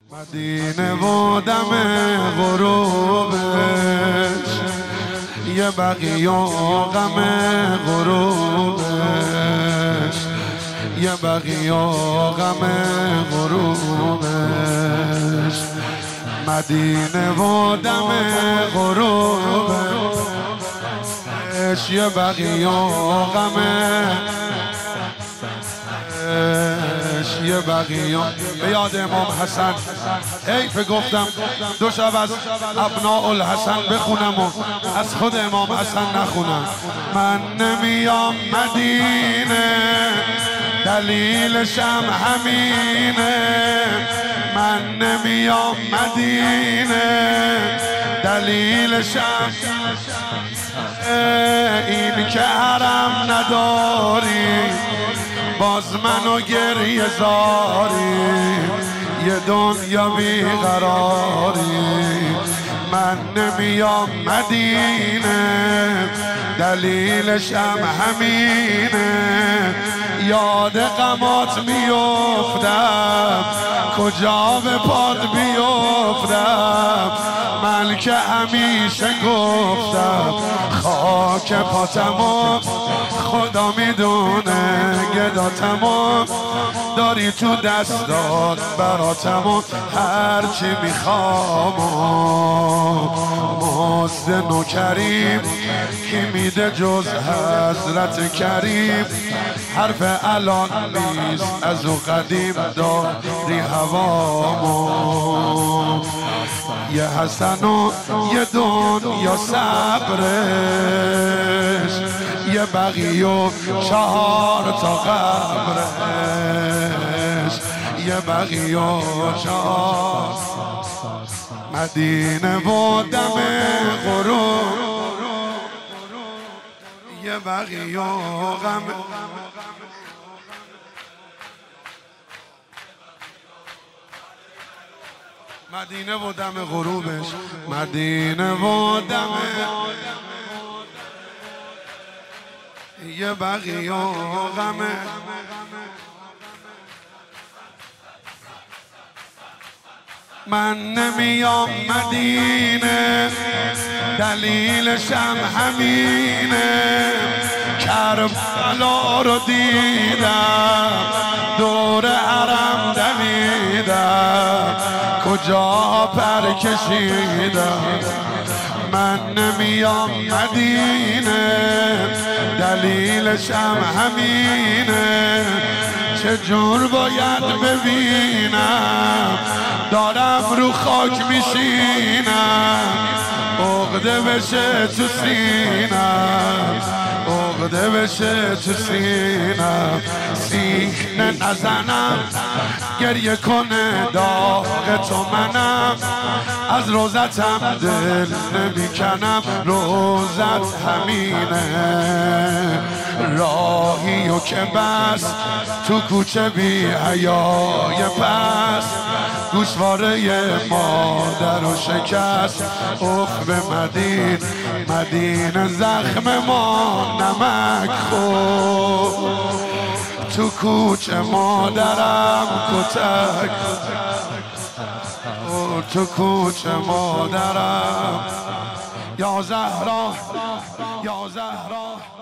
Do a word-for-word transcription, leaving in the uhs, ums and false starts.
مدینه و دم غروبش یه بقی و غم غروبش یه بقی و غم غروبش مدینه و دم غروبش یه بقی و غم یه بقیه به یاد امام حسن. حیف گفتم دو شب از ابناء الحسن بخونم و از خود امام حسن نخونم. من نمیام مدینه دلیلشم همینه، من نمیام مدینه دلیلشم این که حرم نداری باز منو گریه زاری، یه دنیا بیقراری. من نمیام مدینه دلیلشم همینه، یاد غمات میفتم کجا به پاد بیفتم. من که همیشه گفتم خاک پاتمو خدا میدونه گداتمو داری تو دستات براتمو هرچی میخوام. مزد نوکریم کی میده جز حضرت کریم، حرف الان نیست از او قدیم داری هوامو. یه حسن و یه دنیا صبرش، یه بقی و چهار تا قبرش، یه بقی و چهار مدینه و دم غروب، یه بقی و غم. مدینه و دم غروبش، مدینه و دم یه بقی و غمه. من نمیام مدینه دلیلشم همینه، کربلا رو دیدم دور حرم دویدم کجا پر کشیدم. من نمیام مدینه دلیلشم همینه، چه جور باید ببینم دارم رو خاک میشینم، عقده بشه تو سینم، عقده بشه تو سینم. سینه نزنم گریه کنه داغ تو منم، از روزتم دل نمیکنم روزت همینه. راهی و که بس تو کوچه بی حیای پس، گوشواره مادر و شکست اخ به مدین مدینه زخم ما نمک خور، تو کوچه مادرم کتک، تو کوچه مادرم. یا زهرا یا زهرا